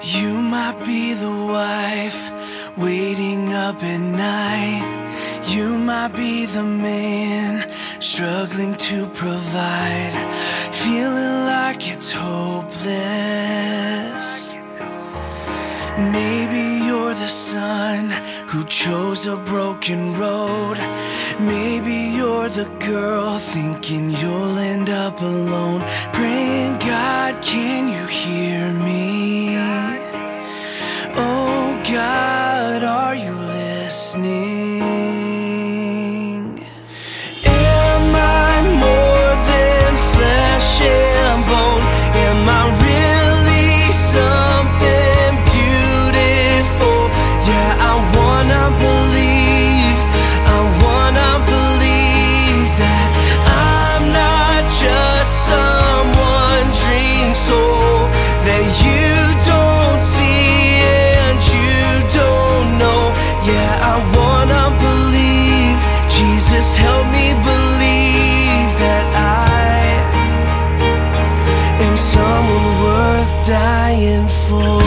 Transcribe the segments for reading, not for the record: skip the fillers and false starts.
You might be the wife waiting up at night. You might be the man struggling to provide, feeling like it's hopeless. Maybe you're the son who chose a broken road. Maybe you're the girl thinking you'll end up alone, praying, God, can you hear me? Oh God, are you listening? Am I more than flesh and bone? Am I really something beautiful? Yeah, I wanna believe that I'm not just some wandering soul that you don't see and you don't know. Yeah, I wanna believe. Jesus, help me believe that I am someone worth dying for.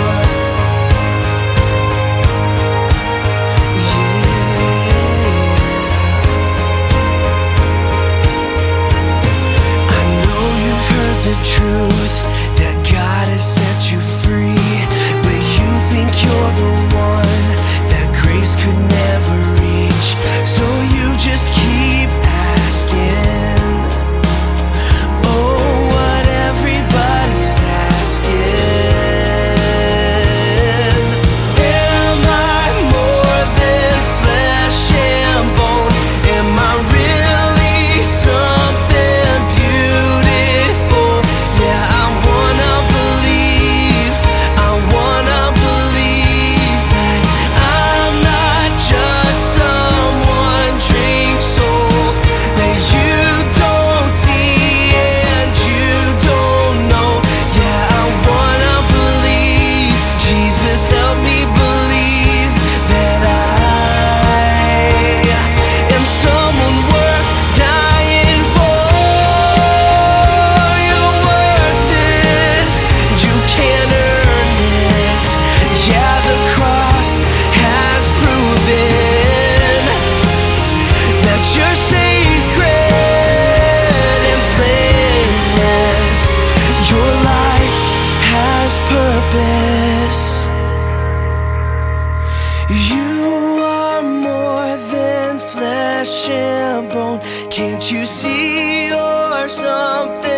The truth that God has set you free, but you think you're the one that grace could never reach. So you just keep asking, oh, what everybody's asking. Am I more than flesh and bone? Am I really something beautiful? Yeah, I wanna believe that I'm not just some wandering soul that you don't see and you don't know. Yeah, I wanna believe. Jesus, help me believe that I am someone worth dying for. You're worth it. You can't earn it. Yeah, the cross has proven that you're sacred and blameless. Your life has purpose. You are more than flesh and bone. Can't you see you're something